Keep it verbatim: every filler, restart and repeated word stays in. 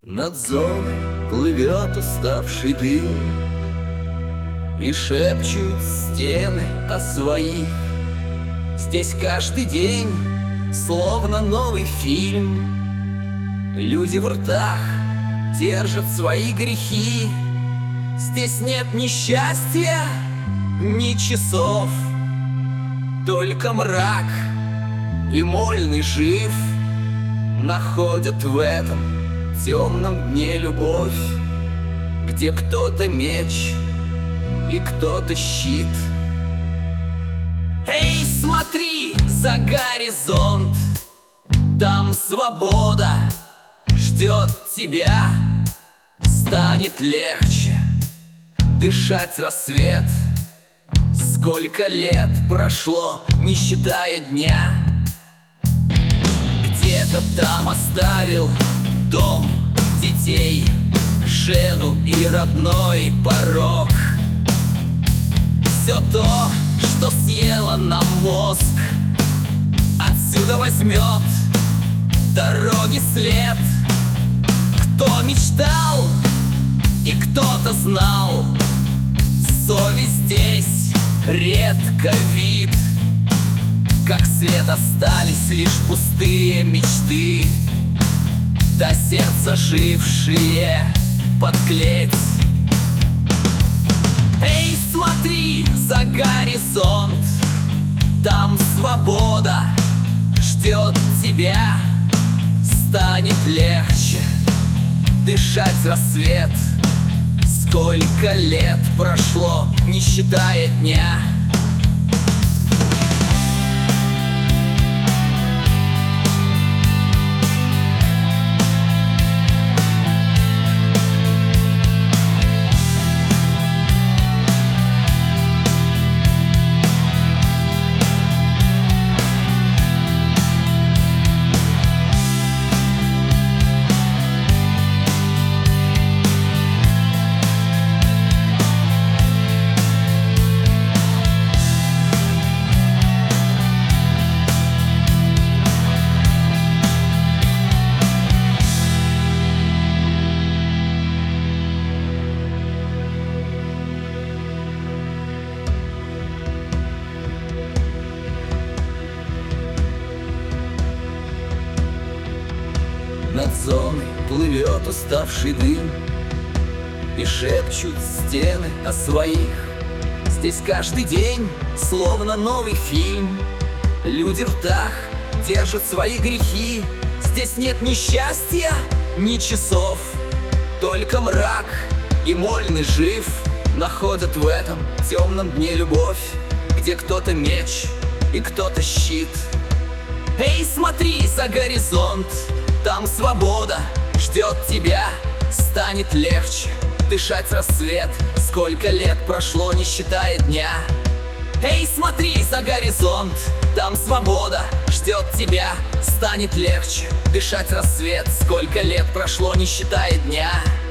Над зоной плывет уставший дым, и шепчут стены о своих. Здесь каждый день словно новый фильм. Люди в ртах держат свои грехи. Здесь нет ни счастья, ни часов, только мрак и мольный жив. Находят в этом темном дне любовь, где кто-то меч и кто-то щит. Эй, смотри за горизонт, там свобода ждет тебя. Станет легче дышать рассвет. Сколько лет прошло, не считая дня. Где-то там оставил дом, детей, жену и родной порог. Все то, что съело нам мозг, отсюда возьмет дороги след. Кто мечтал и кто-то знал, совесть здесь редко вид. Как свет остались лишь пустые мечты, до сердца жившие подклеить. Эй, смотри за горизонт, там свобода ждет тебя. Станет легче дышать рассвет. Сколько лет прошло, не считая дня. Над зоной плывет уставший дым, и шепчут стены о своих. Здесь каждый день словно новый фильм. Люди в ртах держат свои грехи. Здесь нет ни счастья, ни часов, только мрак и мольный жив. Находят в этом темном дне любовь, где кто-то меч и кто-то щит. Эй, смотри за горизонт, там свобода ждет тебя. Станет легче дышать рассвет. Сколько лет прошло, не считая дня. Эй, смотри за горизонт, там свобода ждет тебя. Станет легче дышать рассвет. Сколько лет прошло, не считая дня.